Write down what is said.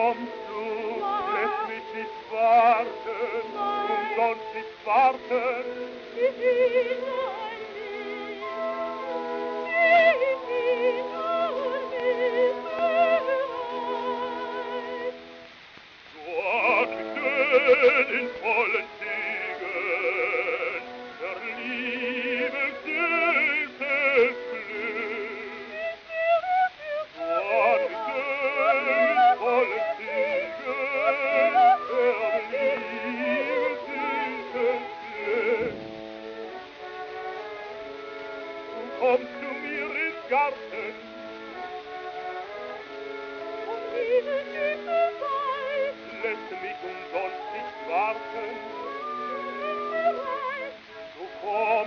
kommst du, lässt mich nicht warten, umsonst nicht warten. In vollen Zügen der Liebe süßes Glück. Wachsen in vollen Zügen der Liebe süßes Glück. Du kommst zu mir ins Garten, diese süße Zeit lässt mich umsonst nicht warten. Du kommst